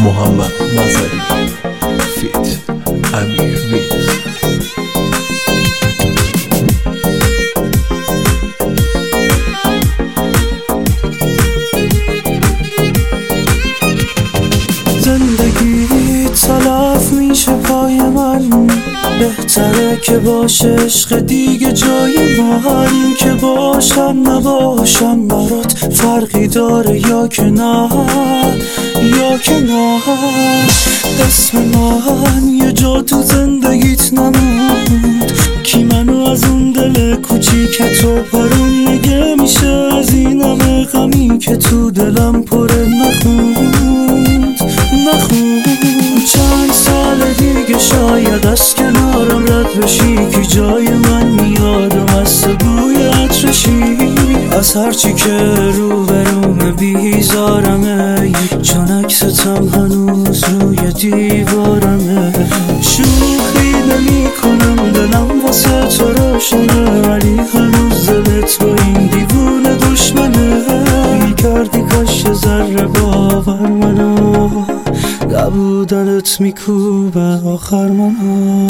محمد نظری فیت امیر میز. زندگی تلف میشه پای من، بهتره که باشه عشق دیگه جای من. این که باشم نباشم برات فرقی داره یا که نه، یا که نه. اسم من یه جا تو زندگیت نمود، کی منو از اون دل کوچیک تو پرون نگه میشه از این همه غمی که تو دلم پره نخوند. چند سال دیگه شاید از کنارم رد بشی، که جای من میاد و مست بوی عطرشی. از هرچی که رو برومه بیزارمه، چون عکستم هنوز روی دیوارمه. شوخی نمی کنم دلم واسه تو روشنه، ولی هنوز دلت با این دیوونه دشمنه. میکردی کاش ذره باور منو، نبودنت میکوبه آخر منو.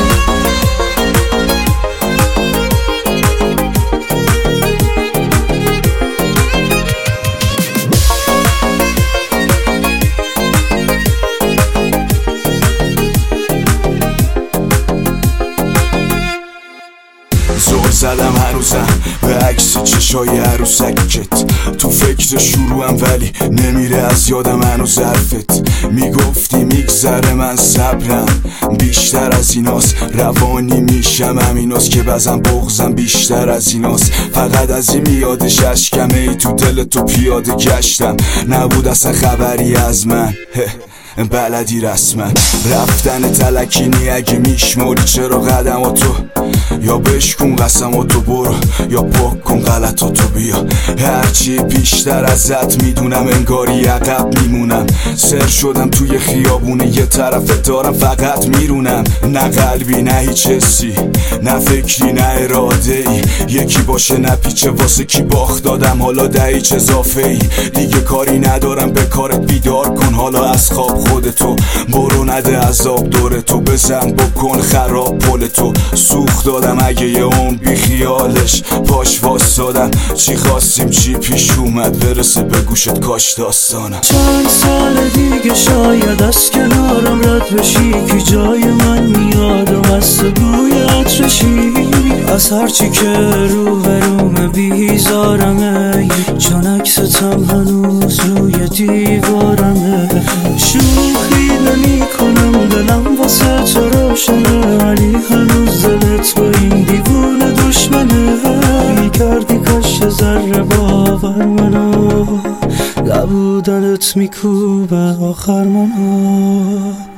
زور زدم هنوزم به عکس چشای عروسکت، تو فکر شروعم ولی نمیره از یادم هنوز حرفت. میگفتی میگذره من صبرم بیشتر از ایناست، روانی میشم همیناست که بزن بغزم بیشتر از ایناست. فقط از این میادش اشکمه ای تو دل تو پیاده گشتم، نبود اصلا خبری از من بلدی رسما. رفتن تلکینی اگه میشموری چرا قدماتو، یا بشکن قسماتو برو یا پاک کن غلطاتو بیا. هرچی بیشتر ازت میدونم انگاری عقب میمونم، سر شدم توی خیابونه یه طرف دارم فقط میرونم. نه قلبی نه هیچ حسی، نه فکری نه اراده ای، یکی باشه نه پیچه واسه کی باخت دادم حالا دهیچ اضافه ای. دیگه کاری ندارم به کارت بیدار کن حالا از خواب خودتو، برو نده عذاب دورتو، بزن بکن خراب پولتو. سوخت دادم اگه یه اون بی خیالش پاش واسدادم، چی خواستیم چی پیش اومد برسه به گوشت کاش داستانم. چند سال دیگه شاید از کنارم رد بشی، که جای من میاد و مست بوی عطرشی. از هرچی که رو برومه بیزارمه، چون عکستم هنوز روی دیوارمه. شوخی نمی کنم دلم واسه تو روشنه، ولی هنوز دلت با این دیوونه دشمنه. میکردی کاش ذره باور منو، نبودنت میکوبه آخر منو.